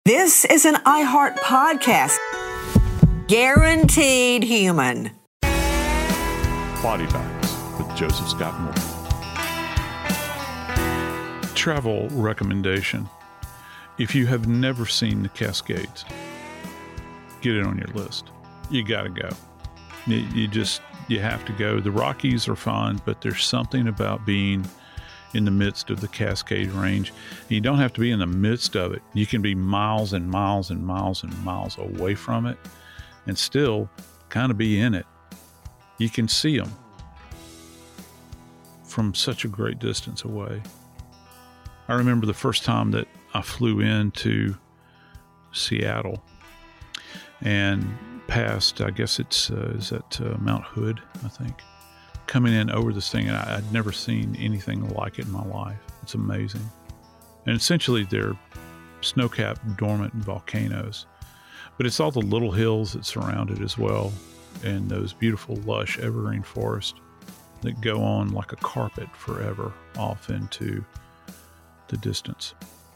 This is an iHeart podcast. Guaranteed human. Body Bags with Joseph Scott Morgan. Travel recommendation. If you have never seen the Cascades, get it on your list. You got to go. You have to go. The Rockies are fun, but there's something about being in the midst of the Cascade Range. You don't have to be in the midst of it. You can be miles and miles and miles and miles away from it and still kind of be in it. You can see them from such a great distance away. I remember the first time that I flew into Seattle and passed, I guess is at Mount Hood, I think. Coming in over this thing, and I'd never seen anything like it in my life. It's amazing. And essentially they're snow-capped dormant volcanoes, but it's all the little hills that surround it as well, and those beautiful lush evergreen forests that go on like a carpet forever off into the distance.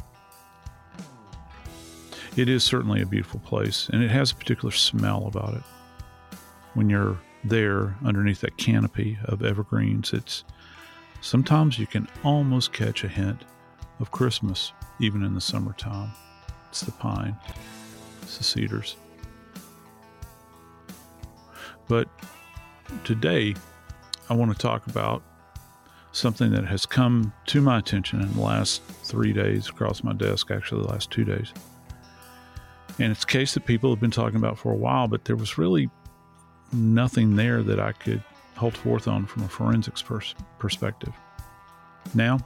It is certainly a beautiful place, and it has a particular smell about it. When you're there underneath that canopy of evergreens, sometimes you can almost catch a hint of Christmas, even in the summertime. It's the pine, it's the cedars. But today, I want to talk about something that has come to my attention in the last 3 days, across my desk, actually the last 2 days. And it's a case that people have been talking about for a while, but there was really nothing there that I could hold forth on from a forensics perspective. Now,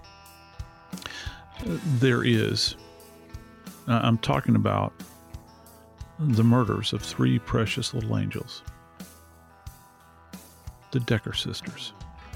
there is. I'm talking about the murders of 3 precious little angels, the Decker sisters.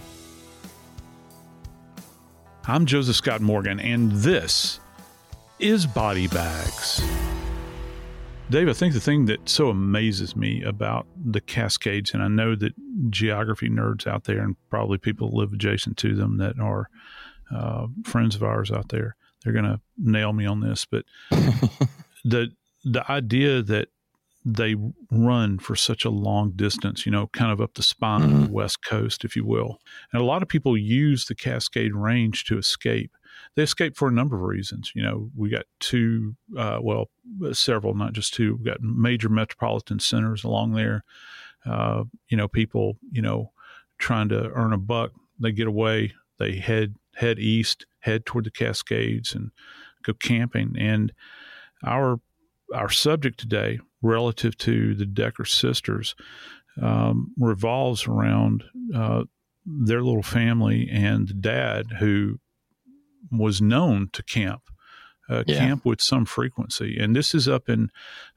I'm Joseph Scott Morgan, and this is Body Bags. Dave, I think the thing that so amazes me about the Cascades, and I know that geography nerds out there and probably people who live adjacent to them that are friends of ours out there, they're going to nail me on this, but the idea that they run for such a long distance, kind of up the spine of the West Coast, if you will. And a lot of people use the Cascade Range to escape. They escape for a number of reasons. We got several, not just two. We got major metropolitan centers along there. People, trying to earn a buck, they get away, they head east, head toward the Cascades and go camping. And our subject today, relative to the Decker sisters, revolves around their little family and the dad who was known to camp with some frequency. And this is up in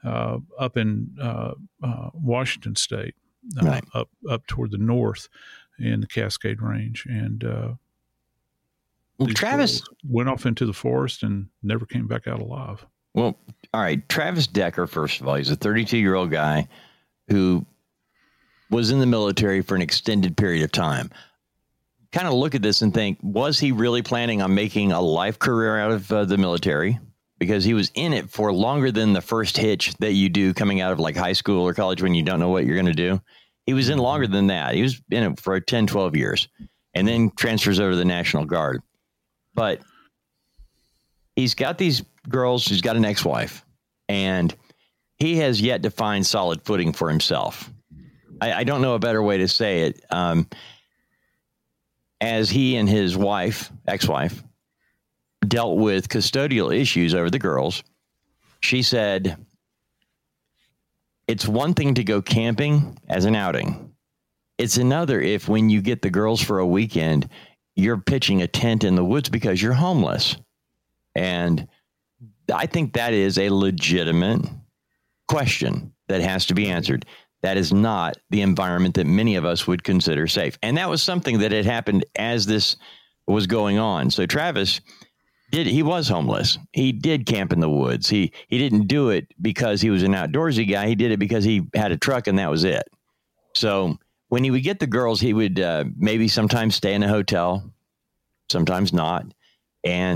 Washington State, right, up toward the north in the Cascade Range. And Travis went off into the forest and never came back out alive. Well, all right. Travis Decker, first of all, he's a 32-year-old guy who was in the military for an extended period of time. Kind of look at this and think, was he really planning on making a life career out of the military? Because he was in it for longer than the first hitch that you do coming out of like high school or college when you don't know what you're going to do. He was in longer than that. He was in it for 10, 12 years and then transfers over to the National Guard. But he's got these girls, he's got an ex-wife, and he has yet to find solid footing for himself. I don't know a better way to say it. As he and his ex-wife, dealt with custodial issues over the girls, she said, it's one thing to go camping as an outing. It's another if when you get the girls for a weekend, you're pitching a tent in the woods because you're homeless. And I think that is a legitimate question that has to be answered. That is not the environment that many of us would consider safe. And that was something that had happened as this was going on. So Travis he was homeless. He did camp in the woods. He didn't do it because he was an outdoorsy guy. He did it because he had a truck and that was it. So when he would get the girls, he would maybe sometimes stay in a hotel, sometimes not. And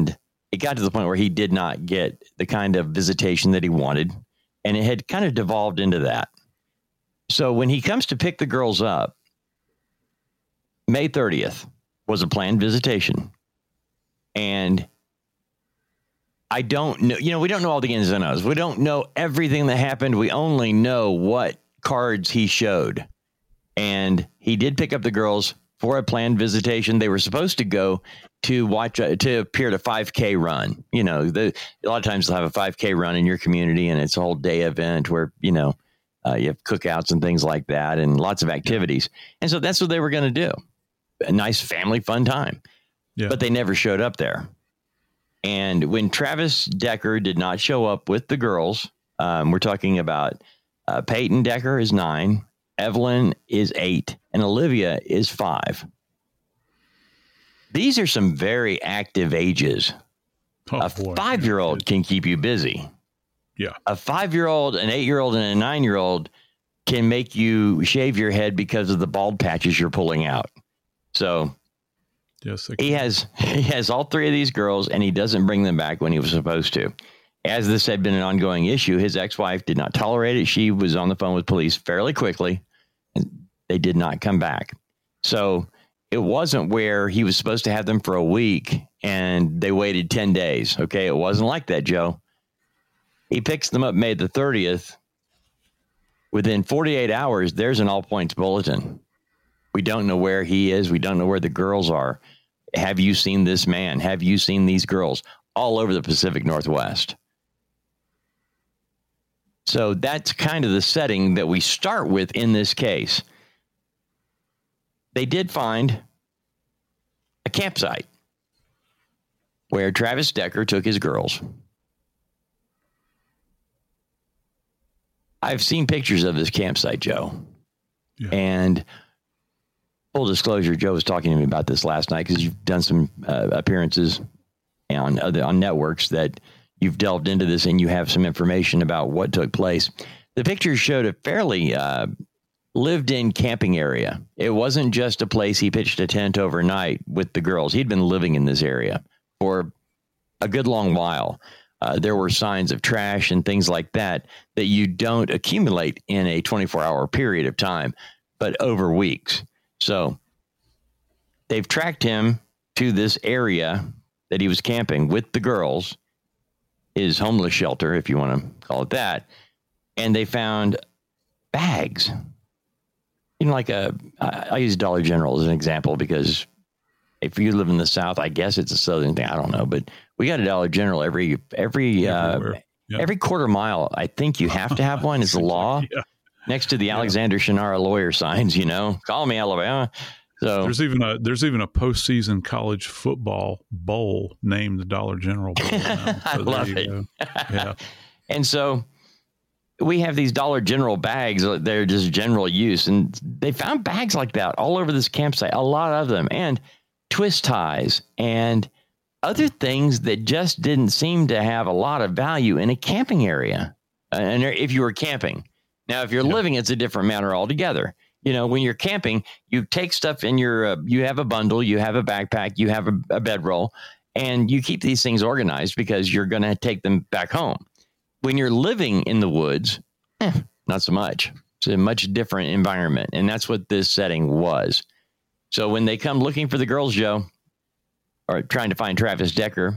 it got to the point where he did not get the kind of visitation that he wanted. And it had kind of devolved into that. So when he comes to pick the girls up, May 30th was a planned visitation. And I don't know, we don't know all the ins and outs. We don't know everything that happened. We only know what cards he showed. And he did pick up the girls for a planned visitation. They were supposed to go to appear at a 5K run. A lot of times they'll have a 5K run in your community, and it's a whole day event where, you have cookouts and things like that and lots of activities. And so that's what they were going to do. A nice family fun time. Yeah. But they never showed up there. And when Travis Decker did not show up with the girls, we're talking about Peyton Decker is 9, Evelyn is 8, and Olivia is 5. These are some very active ages. A 5-year-old can keep you busy. Yeah. A 5-year-old, an 8-year-old, and a 9-year-old can make you shave your head because of the bald patches you're pulling out. So yes, he has all 3 of these girls, and he doesn't bring them back when he was supposed to. As this had been an ongoing issue, his ex-wife did not tolerate it. She was on the phone with police fairly quickly, and they did not come back. So it wasn't where he was supposed to have them for a week and they waited 10 days. Okay. It wasn't like that, Joe. He picks them up May the 30th. Within 48 hours, there's an all points bulletin. We don't know where he is. We don't know where the girls are. Have you seen this man? Have you seen these girls? All over the Pacific Northwest. So that's kind of the setting that we start with in this case. They did find a campsite where Travis Decker took his girls. I've seen pictures of this campsite, Joe. Yeah. And full disclosure, Joe was talking to me about this last night because you've done some appearances on networks that you've delved into this and you have some information about what took place. The pictures showed a fairly lived-in camping area. It wasn't just a place he pitched a tent overnight with the girls. He'd been living in this area for a good long while. There were signs of trash and things like that you don't accumulate in a 24-hour period of time, but over weeks. So they've tracked him to this area that he was camping with the girls, his homeless shelter, if you want to call it that, and they found bags. I use Dollar General as an example because if you live in the South, I guess it's a Southern thing. I don't know, but we got a Dollar General every quarter mile. I think you have to have one. It's the law. Yeah. Next to the Alexander Shannara lawyer signs, call me Alabama. So there's even a postseason college football bowl named the Dollar General Bowl. Now. I love it. Yeah. And so we have these Dollar General bags. They're just general use. And they found bags like that all over this campsite, a lot of them, and twist ties and other things that just didn't seem to have a lot of value in a camping area. And if you were camping. Now, if you're living, it's a different matter altogether. When you're camping, you take stuff in you have a bundle, you have a backpack, you have a bedroll, and you keep these things organized because you're going to take them back home. When you're living in the woods, not so much. It's a much different environment. And that's what this setting was. So when they come looking for the girls, Joe, or trying to find Travis Decker,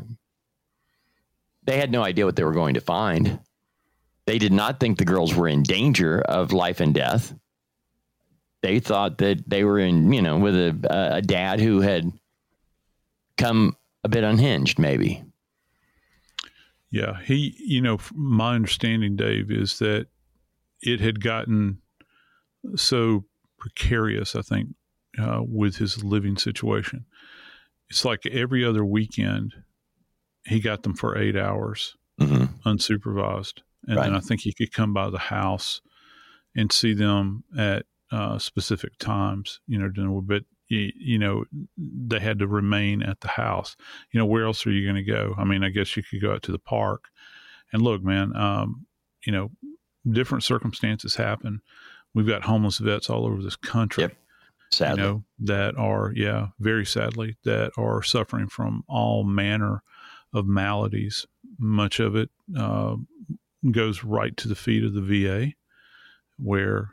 they had no idea what they were going to find. They did not think the girls were in danger of life and death. They thought that they were with a dad who had come a bit unhinged, maybe. Yeah, my understanding, Dave, is that it had gotten so precarious, I think, with his living situation. It's like every other weekend, he got them for 8 hours, unsupervised. And then I think he could come by the house and see them at specific times, but they had to remain at the house. Where else are you going to go? I mean, I guess you could go out to the park. And look, man, different circumstances happen. We've got homeless vets all over this country. Yep. Sadly. That are, very sadly, that are suffering from all manner maladies. Much of it goes right to the feet of the VA, where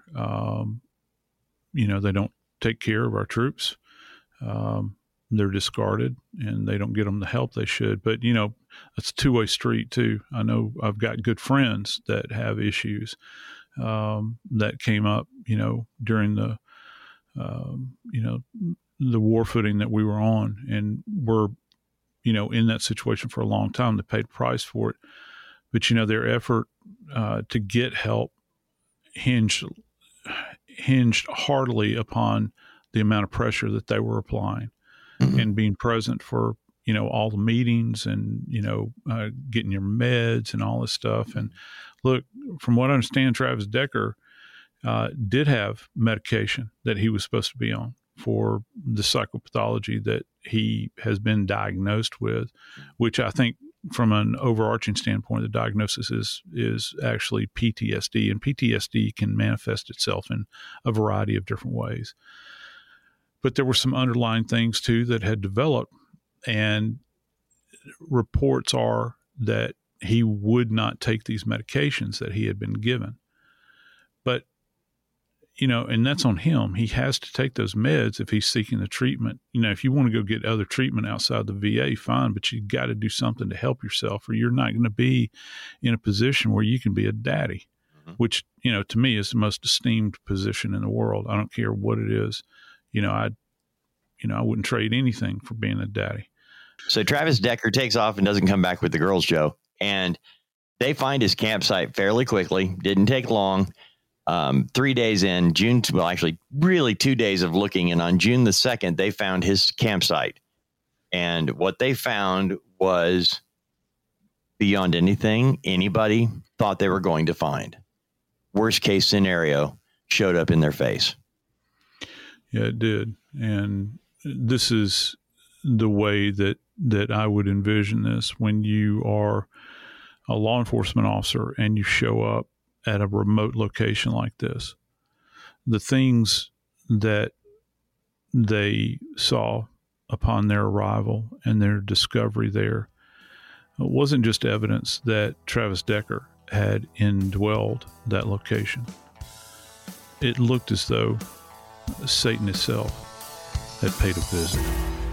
they don't take care of our troops. They're discarded, and they don't get them the help they should. But it's a two-way street too. I know I've got good friends that have issues that came up, during the the war footing that we were on, and were, in that situation for a long time. They paid a price for it, but their effort to get help hinged heartily upon the amount of pressure that they were applying, and being present for all the meetings, and getting your meds and all this stuff. And look, from what I understand, Travis Decker did have medication that he was supposed to be on for the psychopathology that he has been diagnosed with, which I think, from an overarching standpoint, the diagnosis is actually PTSD, and PTSD can manifest itself in a variety of different ways. But there were some underlying things too that had developed, and reports are that he would not take these medications that he had been given. But and that's on him. He has to take those meds if he's seeking the treatment. If you want to go get other treatment outside the VA, fine, but you got to do something to help yourself, or you're not going to be in a position where you can be a daddy, which, to me is the most esteemed position in the world. I don't care what it is. I wouldn't trade anything for being a daddy. So Travis Decker takes off and doesn't come back with the girls, Joe. And they find his campsite fairly quickly. Didn't take long. 3 days in, really 2 days of looking. And on June the 2nd, they found his campsite. And what they found was beyond anything anybody thought they were going to find. Worst case scenario showed up in their face. Yeah, it did. And this is the way that I would envision this. When you are a law enforcement officer and you show up at a remote location like this, the things that they saw upon their arrival and their discovery there wasn't just evidence that Travis Decker had indwelled that location. It looked as though Satan itself had paid a visit.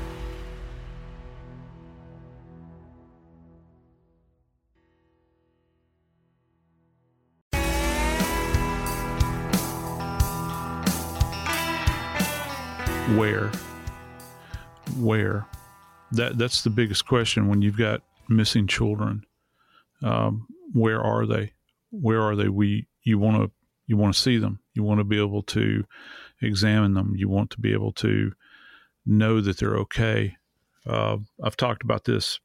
Where? That's the biggest question when you've got missing children. Where are they? You want to see them. You want to be able to examine them. You want to be able to know that they're okay. I've talked about this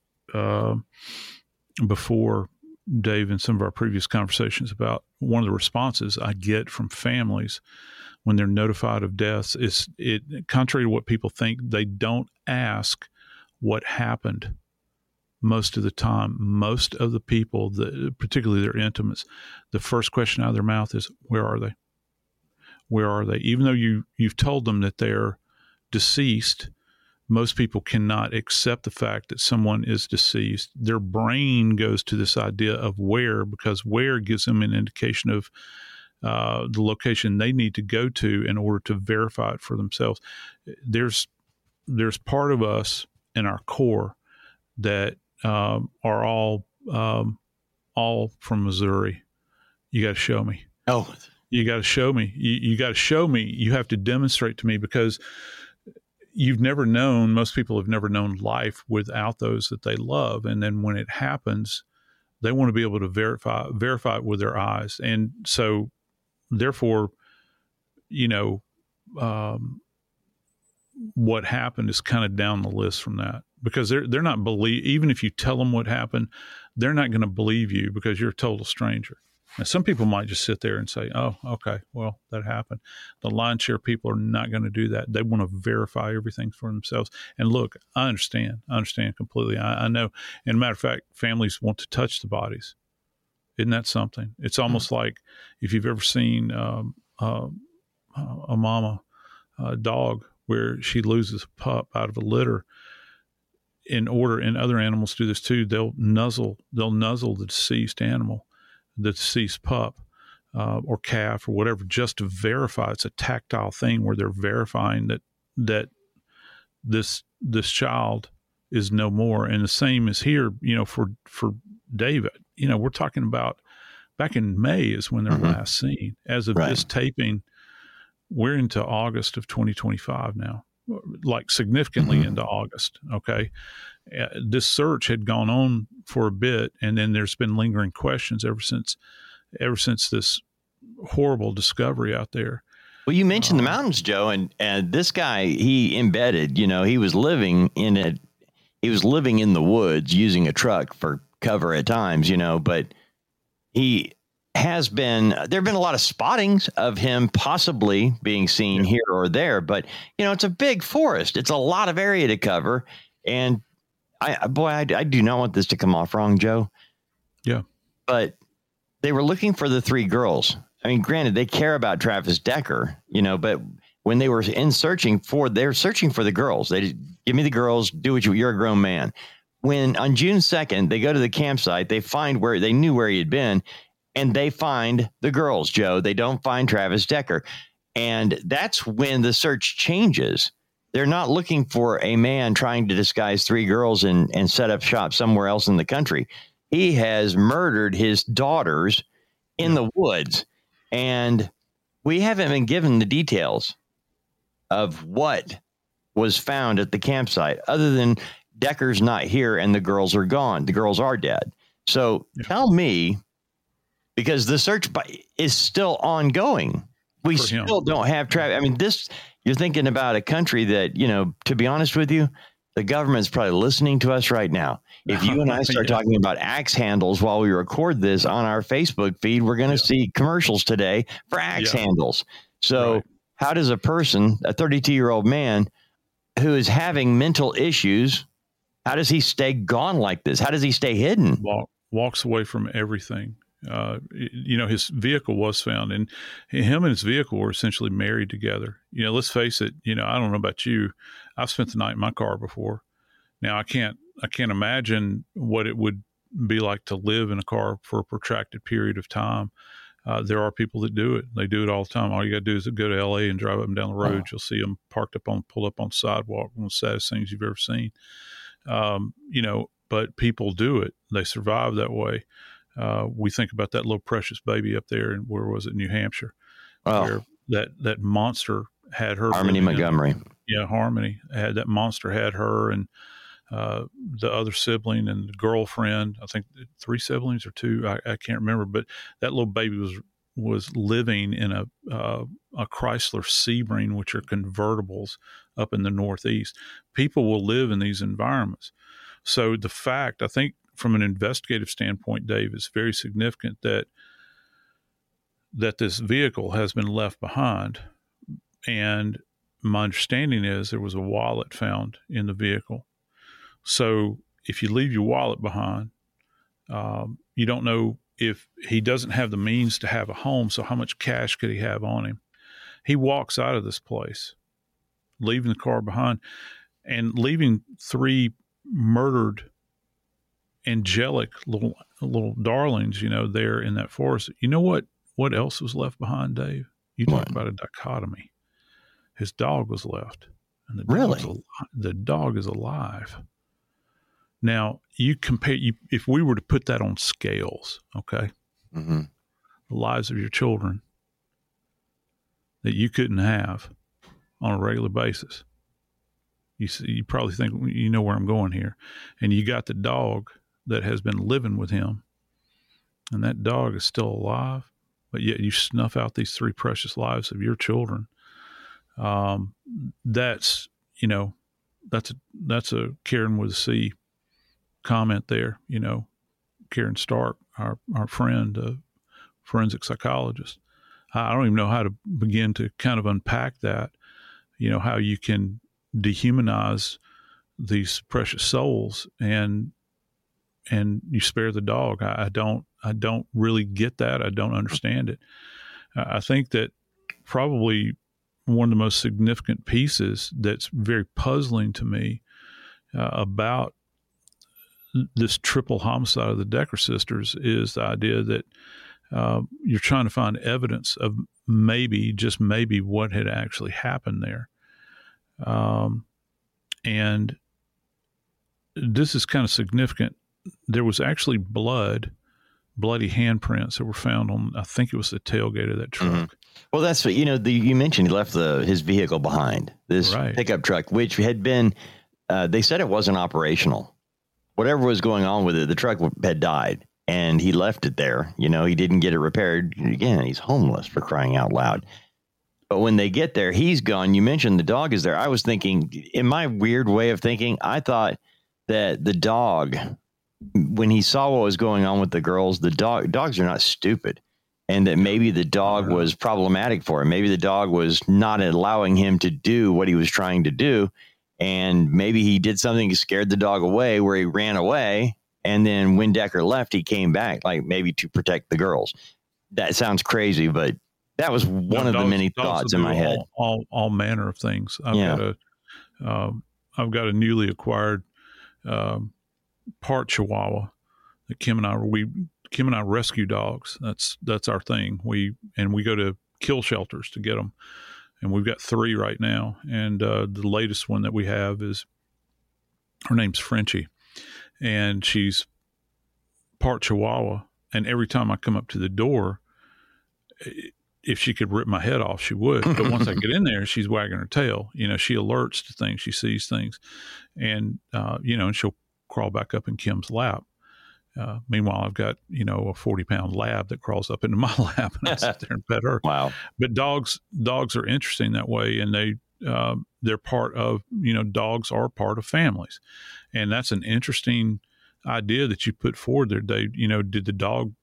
before, Dave, in some of our previous conversations, about one of the responses I get from families when they're notified of deaths is, contrary to what people think, they don't ask what happened. Most of the time, most of the people, particularly their intimates, the first question out of their mouth is, where are they? Where are they? Even though you've told them that they're deceased, most people cannot accept the fact that someone is deceased. Their brain goes to this idea of where, because where gives them an indication of the location they need to go to in order to verify it for themselves. There's part of us in our core that are all from Missouri. You got to show me. Oh, you got to show me. You got to show me. You have to demonstrate to me, because you've never known. Most people have never known life without those that they love, and then when it happens, they want to be able to verify it with their eyes. And so, therefore, what happened is kind of down the list from that, because they're not even if you tell them what happened, they're not going to believe you because you're a total stranger. Now, some people might just sit there and say, oh, okay, well, that happened. The lion's share of people are not going to do that. They want to verify everything for themselves. And look, I understand completely. I know. And matter of fact, families want to touch the bodies. Isn't that something? It's almost like if you've ever seen a mama dog where she loses a pup out of a litter, and other animals do this too, they'll nuzzle the deceased animal, the deceased pup or calf or whatever, just to verify. It's a tactile thing where they're verifying that this child is no more. And the same is here, for David. We're talking about back in May is when they're last seen. As of this taping, we're into August of 2025 now, like significantly into August. Okay. This search had gone on for a bit, and then there's been lingering questions ever since this horrible discovery out there. Well, you mentioned the mountains, Joe, and this guy, he embedded, he was living in it. He was living in the woods using a truck for cover at times, but he has been, there have been a lot of spottings of him possibly being seen here or there, but it's a big forest. It's a lot of area to cover. And I do not want this to come off wrong, Joe. Yeah. But they were looking for the three girls. I mean, granted, they care about Travis Decker, but when they were searching for the girls. They give me the girls, do what you're a grown man. When on June 2nd, they go to the campsite, they find where they knew where he had been, and they find the girls, Joe. They don't find Travis Decker. And that's when the search changes. They're not looking for a man trying to disguise three girls and set up shop somewhere else in the country. He has murdered his daughters in the woods. And we haven't been given the details of what was found at the campsite, other than Decker's not here and the girls are gone. The girls are dead. So tell me, because the search is still ongoing. We still don't have Travis. I mean, you're thinking about a country that, to be honest with you, the government's probably listening to us right now. If you and I start talking about axe handles while we record this on our Facebook feed, we're going to see commercials today for axe handles. So how does a person, a 32-year-old man who is having mental issues, how does he stay gone like this? How does he stay hidden? Walks away from everything. His vehicle was found, and him and his vehicle were essentially married together. Let's face it. I don't know about you. I've spent the night in my car before. Now I can't imagine what it would be like to live in a car for a protracted period of time. There are people that do it. They do it all the time. All you got to do is go to LA and drive up and down the road. You'll see them pulled up on the sidewalk. One of the saddest things you've ever seen. But people do it. They survive that way. We think about that little precious baby up there, and where was it, New Hampshire, where that monster had her. Harmony Montgomery. Harmony that monster had her and the other sibling and the girlfriend. I think 3 siblings or 2. I can't remember, but that little baby was living in a Chrysler Sebring, which are convertibles up in the Northeast. People will live in these environments. So the fact, I think, from an investigative standpoint, Dave, it's very significant that this vehicle has been left behind. And my understanding is there was a wallet found in the vehicle. So if you leave your wallet behind, you don't know if he doesn't have the means to have a home. So how much cash could he have on him? He walks out of this place, leaving the car behind and leaving 3 murdered angelic little darlings, there in that forest. You know what else was left behind, Dave? You talk about a dichotomy. His dog was left, and the dog is alive. Now you compare, if we were to put that on scales, okay, the lives of your children that you couldn't have on a regular basis. You probably think, you know where I'm going here, and you got the dog that has been living with him, and that dog is still alive, but yet you snuff out these 3 precious lives of your children. That's a Karen with a C comment there. Karen Stark, our friend, forensic psychologist. I don't even know how to begin to kind of unpack that. How you can dehumanize these precious souls and you spare the dog. I don't really get that. I don't understand it. I think that probably one of the most significant pieces that's very puzzling to me about this triple homicide of the Decker sisters is the idea that you're trying to find evidence of maybe, just maybe, what had actually happened there. And this is kind of significant. There was actually bloody handprints that were found on, I think it was the tailgate of that truck. Mm-hmm. Well, that's what, you mentioned he left his vehicle behind, this pickup truck, which had been, they said it wasn't operational. Whatever was going on with it, the truck had died and he left it there. He didn't get it repaired. Again, he's homeless, for crying out loud. But when they get there, he's gone. You mentioned the dog is there. I was thinking, in my weird way of thinking, I thought that the dog, when he saw what was going on with the girls, dogs are not stupid. And that maybe the dog was problematic for him. Maybe the dog was not allowing him to do what he was trying to do. And maybe he did something that scared the dog away, where he ran away. And then when Decker left, he came back, like maybe to protect the girls. That sounds crazy, but that was one of the many thoughts in my head. All manner of things. I've got a newly acquired part Chihuahua that Kim and I rescue dogs. That's our thing. We go to kill shelters to get them, and we've got 3 right now. And the latest one that we have her name's Frenchie, and she's part Chihuahua. And every time I come up to the door, if she could rip my head off, she would. But once I get in there, she's wagging her tail. She alerts to things, she sees things, and and she'll crawl back up in Kim's lap. Meanwhile, I've got, a 40-pound lab that crawls up into my lap, and I sit there and pet her. Wow. But dogs are interesting that way. And they're part of, dogs are part of families. And that's an interesting idea that you put forward there, Dave. Did the dog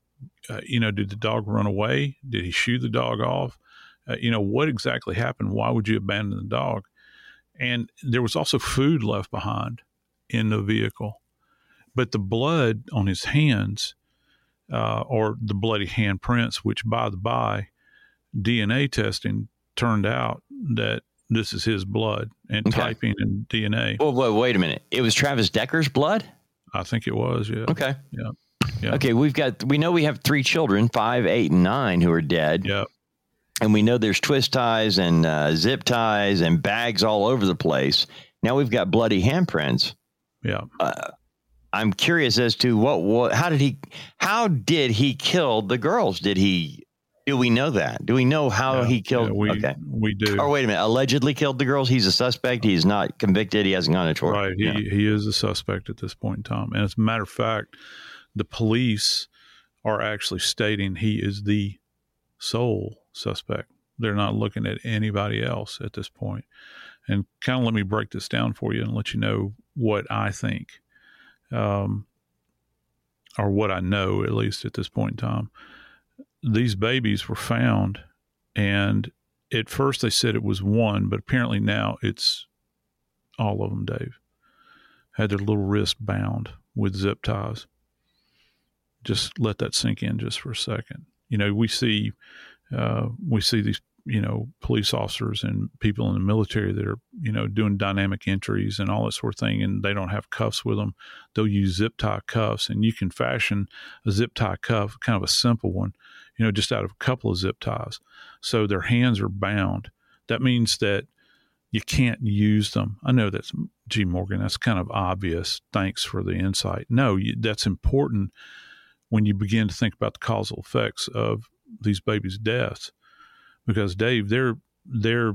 run away? Did he shoo the dog off? What exactly happened? Why would you abandon the dog? And there was also food left behind in the vehicle. But the blood on his hands, or the bloody handprints, which, by the by, DNA testing turned out that this is his blood, and typing in DNA. Well, wait a minute. It was Travis Decker's blood? I think it was, yeah. Okay. Yeah. Okay, we know we have 3 children, 5, 8, and 9, who are dead. Yeah. And we know there's twist ties and zip ties and bags all over the place. Now we've got bloody handprints. Yeah. I'm curious as to how did he kill the girls? Do we know that? Do we know how he killed? Yeah, we do. Oh, wait a minute. Allegedly killed the girls. He's a suspect. He's not convicted. He hasn't gone to trial. Right. He is a suspect at this point in time. And as a matter of fact, the police are actually stating he is the sole suspect. They're not looking at anybody else at this point. And kind of let me break this down for you and let you know what I think. Or what I know, at least at this point in time. These babies were found, and at first they said it was one, but apparently now it's all of them, Dave. Had their little wrist bound with zip ties. Just let that sink in just for a second. We see these, police officers and people in the military that are, doing dynamic entries and all that sort of thing, and they don't have cuffs with them. They'll use zip tie cuffs, and you can fashion a zip tie cuff, kind of a simple one, just out of a couple of zip ties. So their hands are bound. That means that you can't use them. I know that's, G. Morgan, that's kind of obvious. Thanks for the insight. No, that's important when you begin to think about the causal effects of these babies' deaths. Because, Dave, their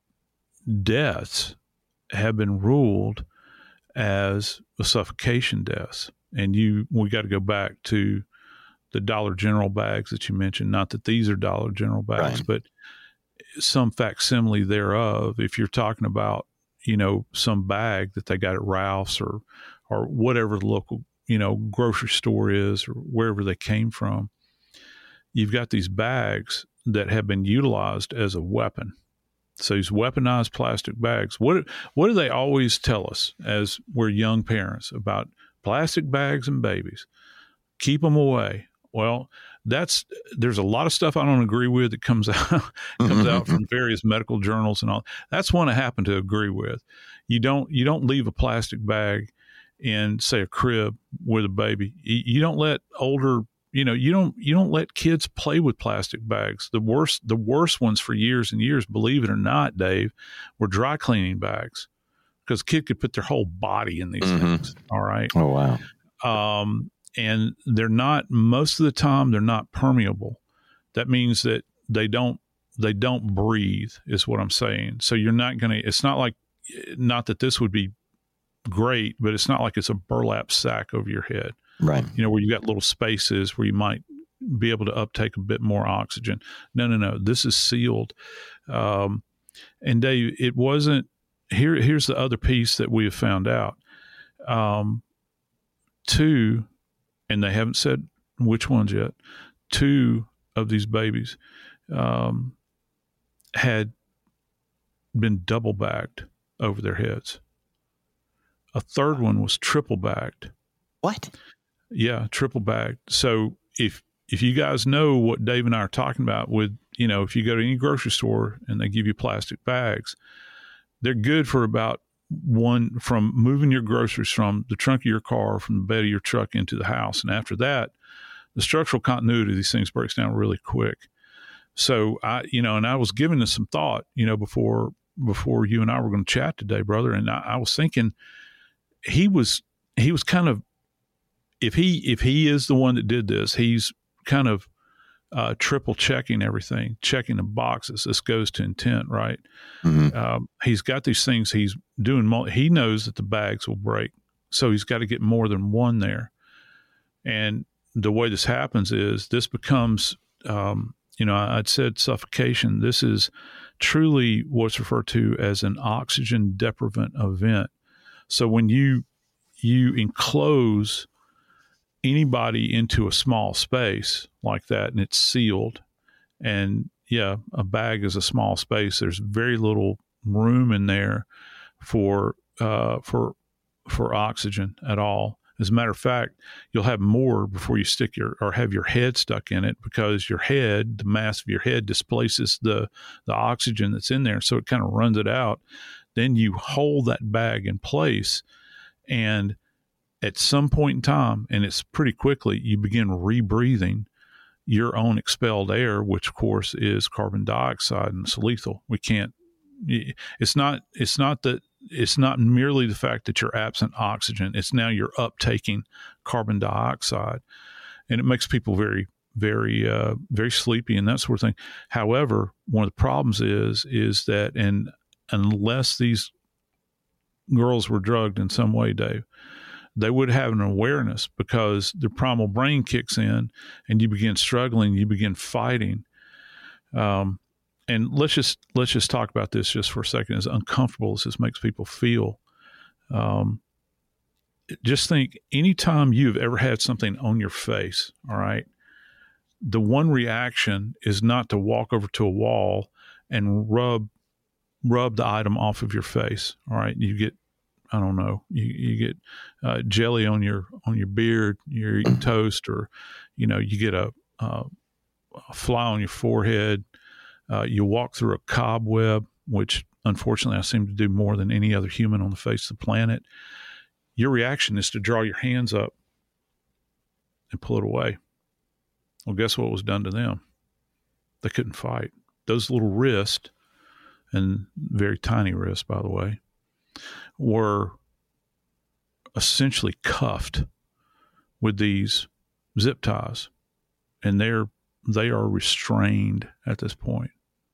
deaths have been ruled as a suffocation deaths. And we got to go back to the Dollar General bags that you mentioned. Not that these are Dollar General bags, but some facsimile thereof. If you're talking about, some bag that they got at Ralph's or whatever the local, grocery store is, or wherever they came from, you've got these bags that have been utilized as a weapon. So these weaponized plastic bags. What do they always tell us as we're young parents about plastic bags and babies? Keep them away. Well, there's a lot of stuff I don't agree with that comes out from various medical journals and all. That's one I happen to agree with. You don't leave a plastic bag in, say, a crib with a baby. You don't let older, you don't let kids play with plastic bags. The worst ones for years and years, believe it or not, Dave, were dry cleaning bags, because a kid could put their whole body in these things. All right. Oh, wow. And they're not, most of the time, they're not permeable. That means that they don't breathe, is what I'm saying. So you're not going to, it's not like, not that this would be great, but it's not like it's a burlap sack over your head. Right. Where you got little spaces where you might be able to uptake a bit more oxygen. No. This is sealed. And Dave, it wasn't, here's the other piece that we have found out. Two, and they haven't said which ones yet, 2 of these babies had been double bagged over their heads. A third one was triple bagged. What? Yeah, triple bagged. So if you guys know what Dave and I are talking about with, if you go to any grocery store and they give you plastic bags, they're good for about from moving your groceries from the trunk of your car, from the bed of your truck into the house. And after that, the structural continuity of these things breaks down really quick. So and I was giving this some thought, before you and I were going to chat today, brother. And I was thinking he was kind of, if he is the one that did this, he's kind of triple checking everything, checking the boxes. This goes to intent, right? Mm-hmm. He's got these things he's doing. He knows that the bags will break, so he's got to get more than one there. And the way this happens is this becomes, I'd said suffocation. This is truly what's referred to as an oxygen deprivant event. So when you enclose anybody into a small space like that, and it's sealed, and a bag is a small space, there's very little room in there for oxygen at all. As a matter of fact, you'll have more before you have your head stuck in it, because the mass of your head displaces the oxygen that's in there, so it kind of runs it out. Then you hold that bag in place, and at some point in time, and it's pretty quickly, you begin rebreathing your own expelled air, which of course is carbon dioxide, and it's lethal. It's not merely the fact that you're absent oxygen. It's now you're uptaking carbon dioxide, and it makes people very, very, very sleepy and that sort of thing. However, one of the problems is that, and unless these girls were drugged in some way, Dave, they would have an awareness, because their primal brain kicks in and you begin struggling, you begin fighting. And let's just talk about this just for a second, as uncomfortable as this makes people feel. Just think, anytime you've ever had something on your face, all right, the one reaction is not to walk over to a wall and rub the item off of your face. All right. You get, I don't know, you get jelly on your beard, you're eating toast, or, you get a fly on your forehead. You walk through a cobweb, which unfortunately I seem to do more than any other human on the face of the planet. Your reaction is to draw your hands up and pull it away. Well, guess what was done to them? They couldn't fight. Those little wrists, and very tiny wrists, by the way, were essentially cuffed with these zip ties, and they are restrained at this point.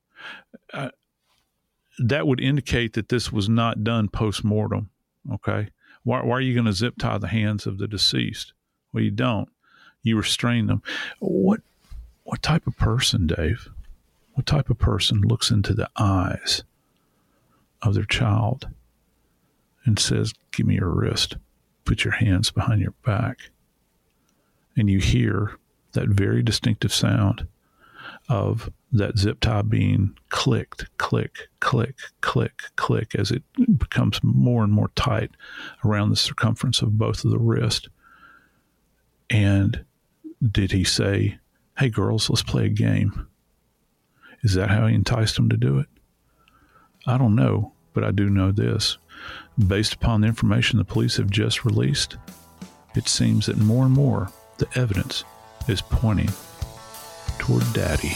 That would indicate that this was not done post-mortem. Okay, why are you going to zip tie the hands of the deceased? Well, you don't. You restrain them. What type of person, Dave? What type of person looks into the eyes of their child and says, "Give me your wrist, put your hands behind your back," and you hear that very distinctive sound of that zip tie being clicked, click, click, click, click, as it becomes more and more tight around the circumference of both of the wrists. And Did he say, "Hey, girls, let's play a game"? Is that how he enticed them to do it? I don't know, but I do know this. Based upon the information the police have just released, it seems that more and more the evidence is pointing toward Daddy.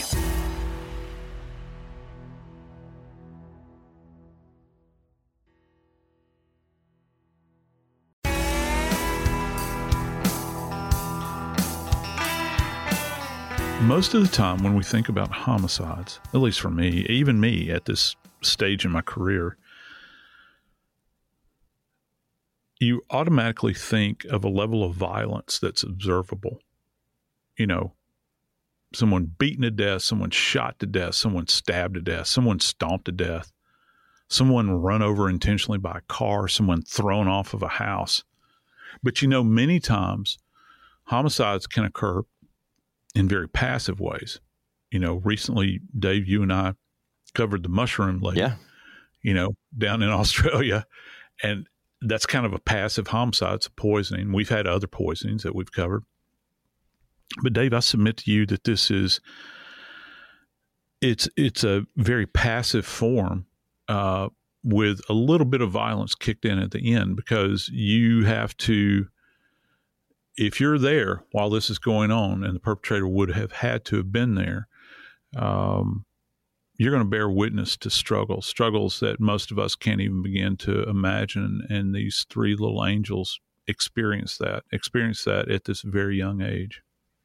Most of the time when we think about homicides, at least for me, even me at this stage in my career, you automatically think of a level of violence that's observable. You know, someone beaten to death, someone shot to death, someone stabbed to death, someone stomped to death, someone run over intentionally by a car, someone thrown off of a house. But many times homicides can occur in very passive ways. Recently, Dave, you and I covered the mushroom lady, down in Australia. And that's kind of a passive homicide. It's a poisoning. We've had other poisonings that we've covered. But Dave, I submit to you that it's a very passive form with a little bit of violence kicked in at the end, because you have to, if you're there while this is going on, and the perpetrator would have had to have been there, you're going to bear witness to struggles that most of us can't even begin to imagine. And these three little angels experience that at this very young age.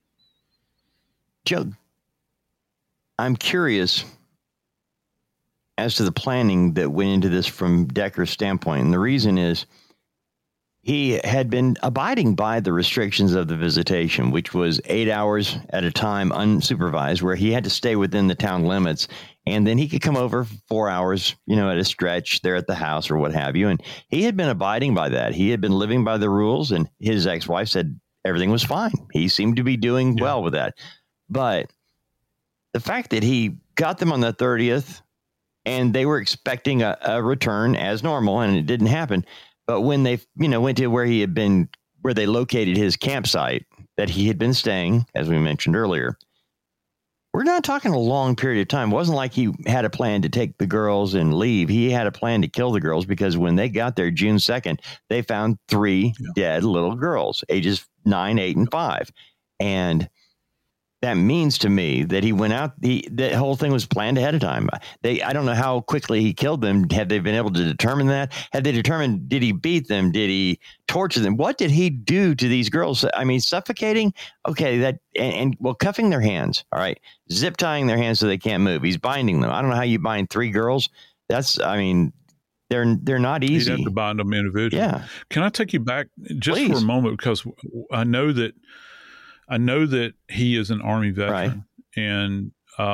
Joe, I'm curious as to the planning that went into this from Decker's standpoint. And the reason is, he had been abiding by the restrictions of the visitation, which was 8 hours at a time unsupervised, where he had to stay within the town limits. And then he could come over for 4 hours, at a stretch there at the house or what have you. And he had been abiding by that. He had been living by the rules, and his ex-wife said everything was fine. He seemed to be doing well with that. But the fact that he got them on the 30th and they were expecting a return as normal, and it didn't happen. But when they, went to where they located his campsite that he had been staying, as we mentioned earlier, we're not talking a long period of time. It wasn't like he had a plan to take the girls and leave. He had a plan to kill the girls, because when they got there June 2nd, they found 3 dead little girls, ages 9, 8, and 5. And that means to me that he went out, the whole thing was planned ahead of time. I don't know how quickly he killed them. Have they been able to determine that? Had they determined, did he beat them? Did he torture them? What did he do to these girls? I mean, suffocating? Okay, cuffing their hands. All right. Zip tying their hands so they can't move. He's binding them. I don't know how you bind 3 girls. They're not easy. You'd have to bind them individually. Yeah. Can I take you back just Please. for a moment? Because I know that he is an Army veteran, right. And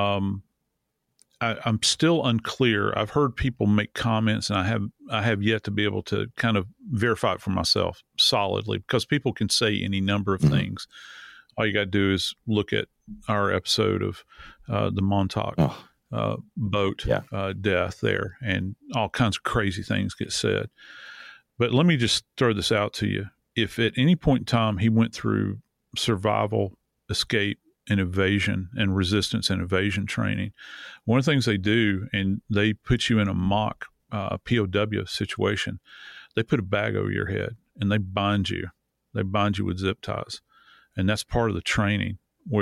I'm still unclear. I've heard people make comments, and I have yet to be able to kind of verify it for myself solidly, because people can say any number of things. All you got to do is look at our episode of the Montauk boat death there, and all kinds of crazy things get said. But let me just throw this out to you. If at any point in time he went through survival, escape, and evasion, and resistance and evasion training, one of the things they do, and they put you in a mock POW situation, they put a bag over your head and they bind you with zip ties. And that's part of the training,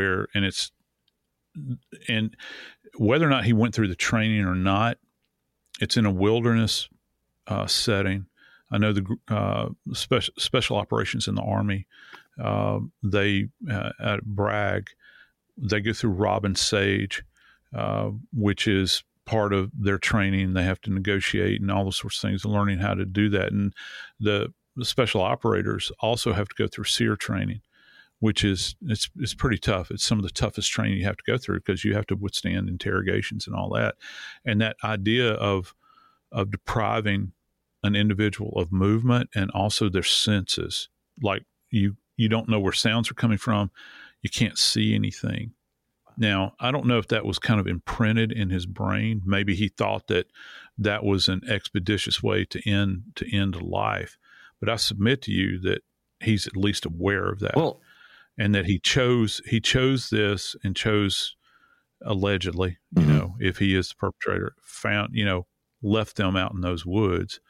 and whether or not he went through the training or not, it's in a wilderness setting. I know the special operations in the Army, they at Bragg, they go through Robin Sage, which is part of their training. They have to negotiate and all those sorts of things, learning how to do that. And the special operators also have to go through SEER training, which is it's pretty tough. It's some of the toughest training you have to go through, because you have to withstand interrogations and all that. And that idea of depriving an individual of movement and also their senses, like you don't know where sounds are coming from, you can't see anything. Now, I don't know if that was kind of imprinted in his brain. Maybe he thought that was an expeditious way to end life. But I submit to you that he's at least aware of that. Well, and that he chose this and chose allegedly, you know, if he is the perpetrator, left them out in those woods.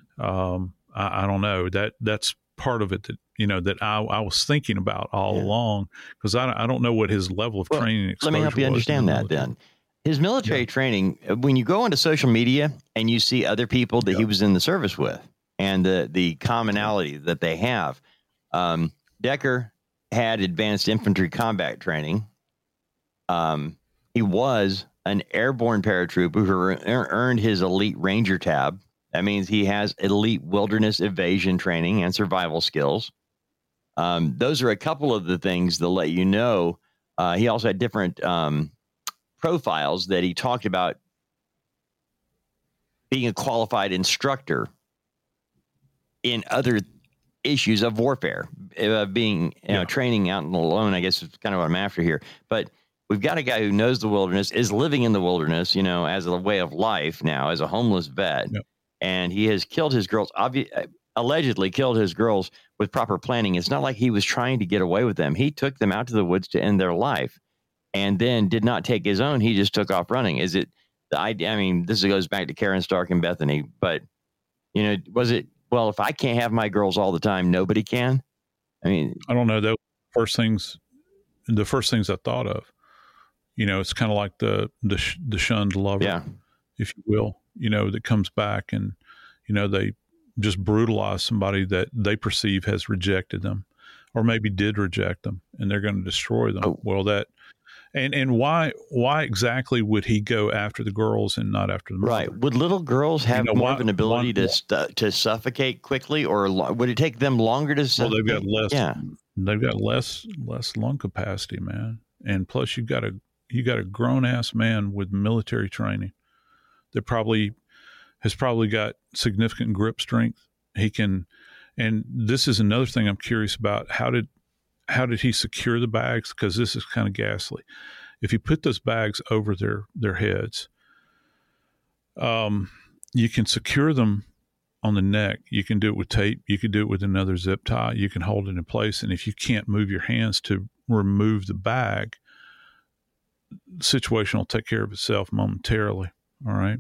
I don't know, that's part of it that, that I was thinking about all along, because I don't know what his level of training and exposure was. Let me help you understand that then. His military training, when you go onto social media and you see other people that he was in the service with and the commonality that they have, Decker had advanced infantry combat training. He was an airborne paratrooper who earned his elite ranger tab. That means he has elite wilderness evasion training and survival skills. Those are a couple of the things that let you know. He also had different profiles that he talked about being a qualified instructor in other issues of warfare, being training out alone, I guess is kind of what I'm after here. But we've got a guy who knows the wilderness, is living in the wilderness, as a way of life now, as a homeless vet. Yep. And he has killed his girls, allegedly killed his girls with proper planning. It's not like he was trying to get away with them. He took them out to the woods to end their life and then did not take his own. He just took off running. Is it the idea? I mean, this goes back to Karen Stark and Bethany, but, was it, well, if I can't have my girls all the time, nobody can? I mean, I don't know. The first things I thought of, it's kind of like the shunned lover, if you will, that comes back and, they just brutalize somebody that they perceive has rejected them or maybe did reject them, and they're going to destroy them. Oh. Well, and why exactly would he go after the girls and not after the mother? Right. Would little girls have more of an ability to suffocate quickly, or would it take them longer to suffocate? Well, they've got less. Yeah. They've got less lung capacity, man. And plus, you got a grown ass man with military training that has probably got significant grip strength. He can, and this is another thing I'm curious about. How did he secure the bags? Because this is kind of ghastly. If you put those bags over their heads, you can secure them on the neck. You can do it with tape. You can do it with another zip tie. You can hold it in place. And if you can't move your hands to remove the bag, the situation will take care of itself momentarily. All right.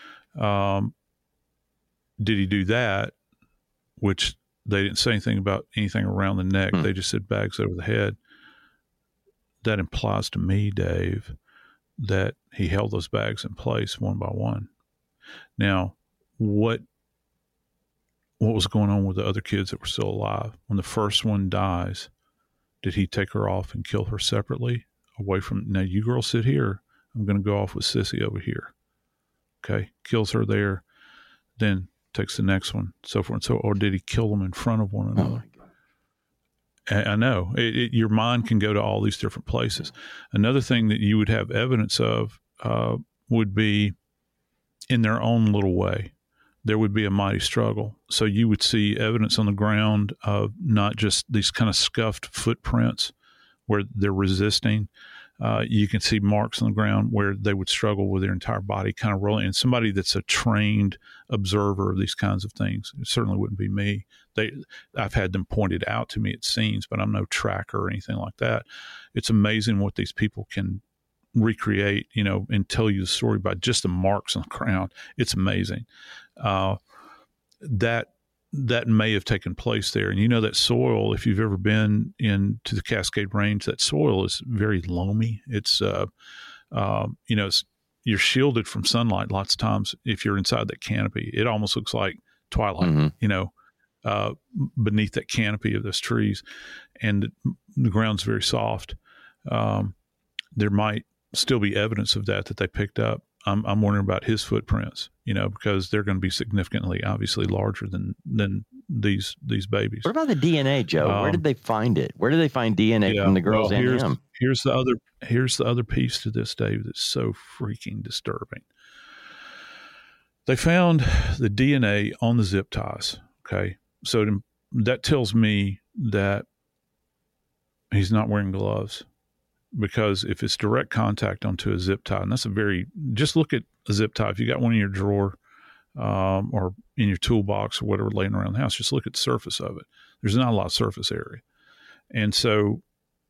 Did he do that? Which they didn't say anything about anything around the neck. They just said bags over the head. That implies to me, Dave, that he held those bags in place one by one. Now, what was going on with the other kids that were still alive? When the first one dies, did he take her off and kill her separately away from, now you girls sit here, I'm going to go off with Sissy over here. Okay. Kills her there, then takes the next one, so forth and so, or did he kill them in front of one another? I know your mind can go to all these different places. Another thing that you would have evidence of would be in their own little way. There would be a mighty struggle. So you would see evidence on the ground of not just these kind of scuffed footprints where they're resisting. You can see marks on the ground where they would struggle with their entire body kind of rolling. And somebody that's a trained observer of these kinds of things, it certainly wouldn't be me. I've had them pointed out to me at scenes, but I'm no tracker or anything like that. It's amazing what these people can recreate, and tell you the story by just the marks on the ground. It's amazing. That may have taken place there. And that soil, if you've ever been into the Cascade Range, that soil is very loamy. It's, you're shielded from sunlight lots of times if you're inside that canopy. It almost looks like twilight, beneath that canopy of those trees. And the ground's very soft. There might still be evidence of that they picked up. I'm wondering about his footprints, because they're going to be significantly, obviously, larger than these babies. What about the DNA, Joe? Where did they find it? Where did they find DNA from the girls and him? Here's the other piece to this, Dave, that's so freaking disturbing. They found the DNA on the zip ties. Okay, so that tells me that he's not wearing gloves. Because if it's direct contact onto a zip tie, and just look at a zip tie. If you got one in your drawer or in your toolbox or whatever laying around the house, just look at the surface of it. There's not a lot of surface area. And so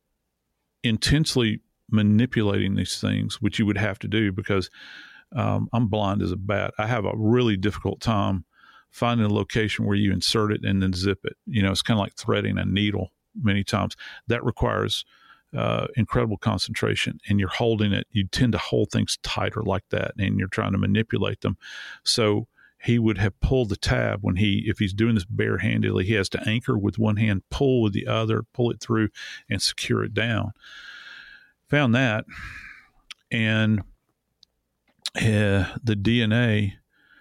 intensely manipulating these things, which you would have to do because I'm blind as a bat. I have a really difficult time finding a location where you insert it and then zip it. It's kind of like threading a needle many times. That requires incredible concentration, and you're holding it. You tend to hold things tighter like that, and you're trying to manipulate them. So he would have pulled the tab if he's doing this barehandedly, he has to anchor with one hand, pull with the other, pull it through, and secure it down. Found that, and the DNA,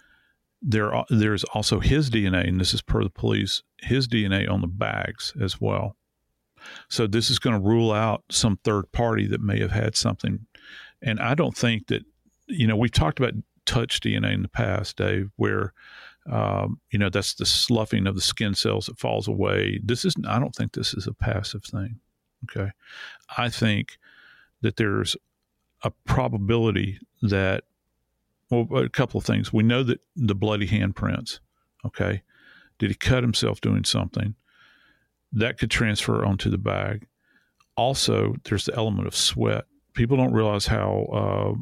there's also his DNA, and this is per the police, his DNA on the bags as well. So this is going to rule out some third party that may have had something. And I don't think that, we've talked about touch DNA in the past, Dave, where, that's the sloughing of the skin cells that falls away. I don't think this is a passive thing. Okay. I think that there's a probability that, a couple of things. We know that the bloody handprints, okay, did he cut himself doing something? That could transfer onto the bag. Also, there's the element of sweat. People don't realize how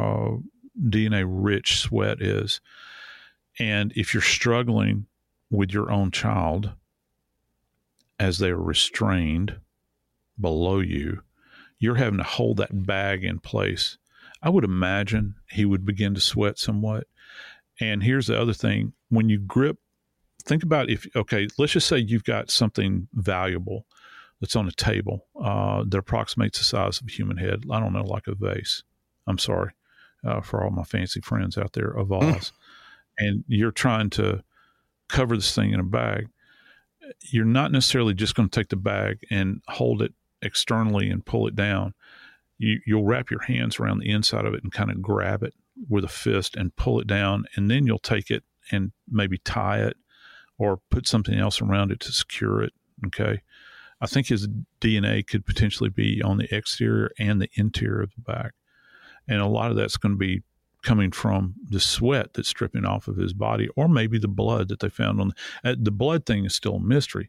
DNA-rich sweat is. And if you're struggling with your own child as they are restrained below you, you're having to hold that bag in place. I would imagine he would begin to sweat somewhat. And here's the other thing. When you grip, think about let's just say you've got something valuable that's on a table that approximates the size of a human head. I don't know, like a vase. I'm sorry for all my fancy friends out there, a vase. And you're trying to cover this thing in a bag. You're not necessarily just going to take the bag and hold it externally and pull it down. You'll wrap your hands around the inside of it and kind of grab it with a fist and pull it down, and then you'll take it and maybe tie it or put something else around it to secure it, okay? I think his DNA could potentially be on the exterior and the interior of the bag, and a lot of that's going to be coming from the sweat that's dripping off of his body, or maybe the blood that they found on the blood thing is still a mystery.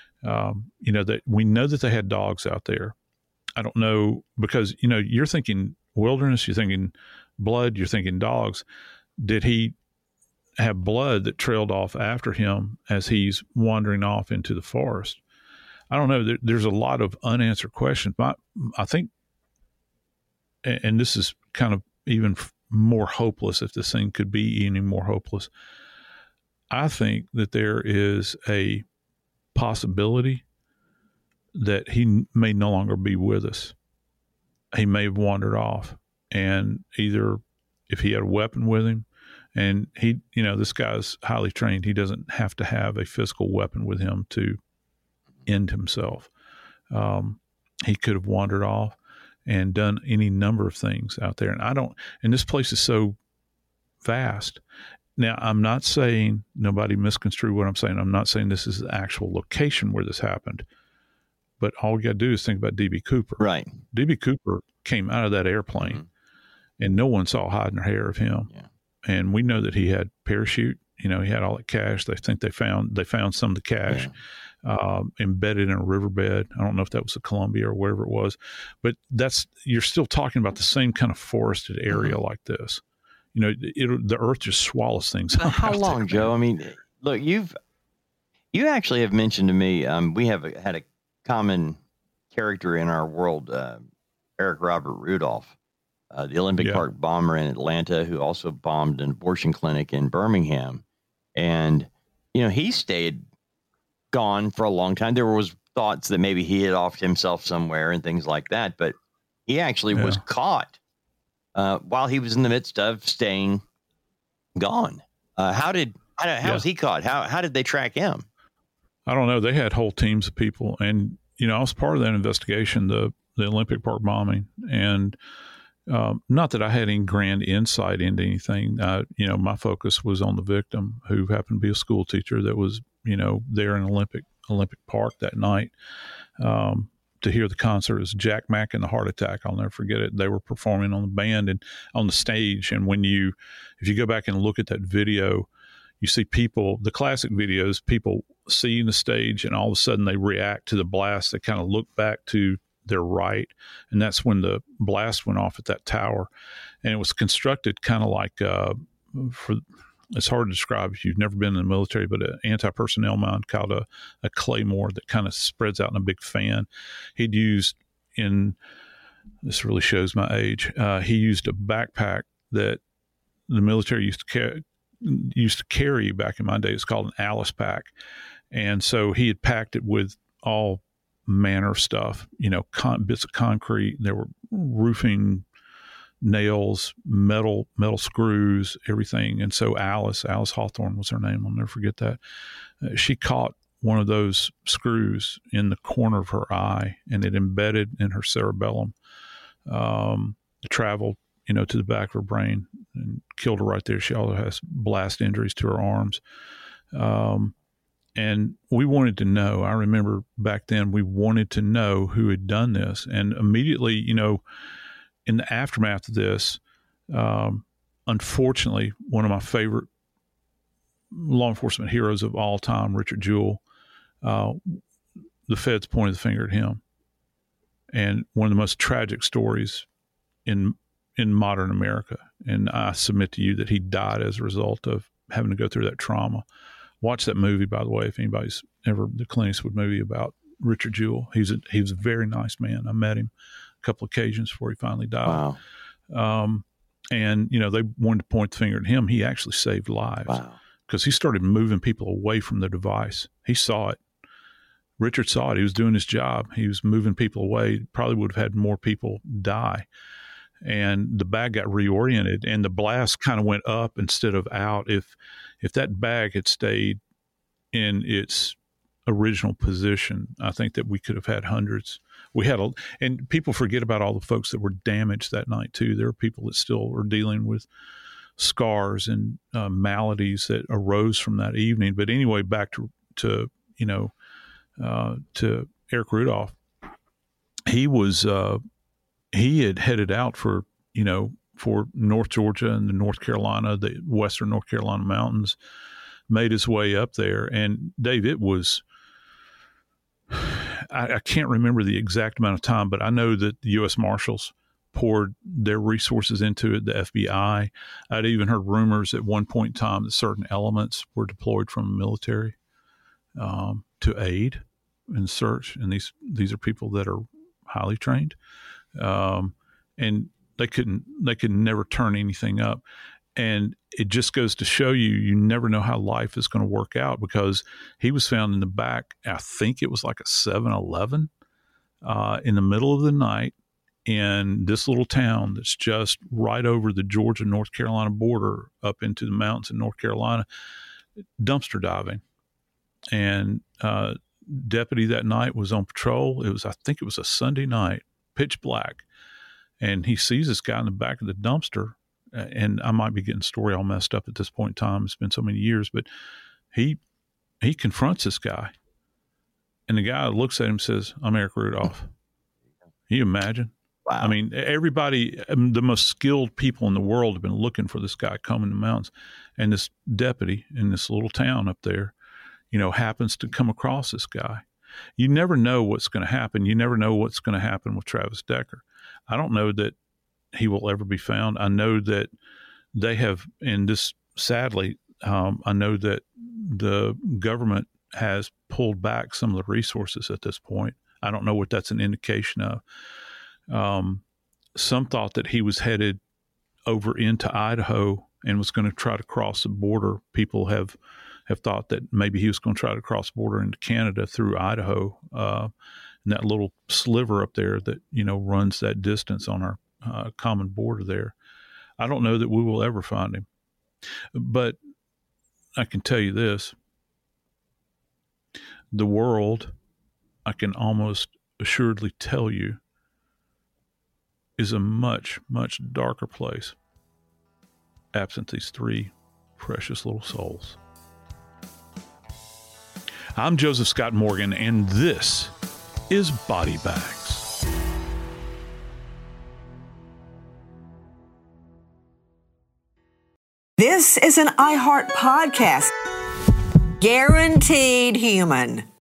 That we know that they had dogs out there. I don't know, because, you're thinking wilderness, you're thinking blood, you're thinking dogs. Did he have blood that trailed off after him as he's wandering off into the forest? I don't know. There's a lot of unanswered questions. But I think, and this is kind of even more hopeless, if this thing could be any more hopeless, I think that there is a possibility that he may no longer be with us. He may have wandered off, and either if he had a weapon with him, and he, this guy's highly trained, he doesn't have to have a physical weapon with him to end himself. He could have wandered off and done any number of things out there. And this place is so vast. Now, I'm not saying, nobody misconstrue what I'm saying. I'm not saying this is the actual location where this happened. But all you got to do is think about D.B. Cooper. Right. D.B. Cooper came out of that airplane, and no one saw hide nor hair of him. Yeah. And we know that he had parachute. He had all that cash. They think they found some of the cash embedded in a riverbed. I don't know if that was the Columbia or wherever it was, but you're still talking about the same kind of forested area like this. The earth just swallows things up. How long, Joe? I mean, look, you actually have mentioned to me, we have had a common character in our world, Eric Robert Rudolph, the Olympic Park bomber in Atlanta, who also bombed an abortion clinic in Birmingham. And, he stayed gone for a long time. There was thoughts that maybe he had offed himself somewhere and things like that, but he actually was caught while he was in the midst of staying gone. How was he caught? How did they track him? I don't know. They had whole teams of people, and I was part of that investigation, the Olympic Park bombing, and not that I had any grand insight into anything. My focus was on the victim, who happened to be a school teacher that was there in Olympic Park that night to hear the concert. It was Jack Mack and the Heart Attack. I'll never forget it. They were performing on the band and on the stage, and if you go back and look at that video, you see people, the classic videos, people seeing the stage, and all of a sudden they react to the blast. They kind of look back to their right. And that's when the blast went off at that tower. And it was constructed kind of like, it's hard to describe if you've never been in the military, but an anti-personnel mine called a claymore that kind of spreads out in a big fan. He'd used this really shows my age. He used a backpack that the military used to carry back in my day. It's called an Alice pack. And so he had packed it with all manner of stuff, bits of concrete. There were roofing nails, metal screws, everything. And so Alice Hawthorne was her name. I'll never forget that. She caught one of those screws in the corner of her eye, and it embedded in her cerebellum. It traveled, to the back of her brain and killed her right there. She also has blast injuries to her arms. And we wanted to know, I remember back then, we wanted to know who had done this. And immediately, in the aftermath of this, unfortunately, one of my favorite law enforcement heroes of all time, Richard Jewell, the feds pointed the finger at him. And one of the most tragic stories in modern America. And I submit to you that he died as a result of having to go through that trauma. Watch that movie, by the way, if anybody's ever, the Clint Eastwood movie about Richard Jewell. He was a very nice man. I met him a couple occasions before he finally died. Wow. And, they wanted to point the finger at him. He actually saved lives because he started moving people away from the device. He saw it. Richard saw it. He was doing his job. He was moving people away. Probably would have had more people die. And the bag got reoriented, and the blast kind of went up instead of out. If that bag had stayed in its original position, I think that we could have had hundreds. And people forget about all the folks that were damaged that night too. There are people that still are dealing with scars and maladies that arose from that evening. But anyway, back to Eric Rudolph. He had headed out for North Georgia and the North Carolina, the Western North Carolina mountains, made his way up there. And Dave, it was, I can't remember the exact amount of time, but I know that the U.S. Marshals poured their resources into it, the FBI. I'd even heard rumors at one point in time that certain elements were deployed from the military to aid in search. And these are people that are highly trained. And they could never turn anything up. And it just goes to show you never know how life is going to work out, because he was found in the back. I think it was like a 7-Eleven in the middle of the night in this little town that's just right over the Georgia-North Carolina border up into the mountains in North Carolina, dumpster diving. And deputy that night was on patrol. I think it was a Sunday night, pitch black. And he sees this guy in the back of the dumpster. And I might be getting the story all messed up at this point in time. It's been so many years, but he confronts this guy. And the guy looks at him and says, "I'm Eric Rudolph." Can you imagine? Wow. I mean, everybody, the most skilled people in the world have been looking for this guy coming to the mountains. And this deputy in this little town up there, happens to come across this guy. You never know what's going to happen. You never know what's going to happen with Travis Decker. I don't know that he will ever be found. I know that they have, and this sadly, I know that the government has pulled back some of the resources at this point. I don't know what that's an indication of. Some thought that he was headed over into Idaho and was going to try to cross the border. People have thought that maybe he was going to try to cross the border into Canada through Idaho, and that little sliver up there that, runs that distance on our common border there. I don't know that we will ever find him, but I can tell you this: the world, I can almost assuredly tell you, is a much, much darker place absent these three precious little souls. I'm Joseph Scott Morgan, and this is Body Bags. This is an iHeart podcast. Guaranteed human.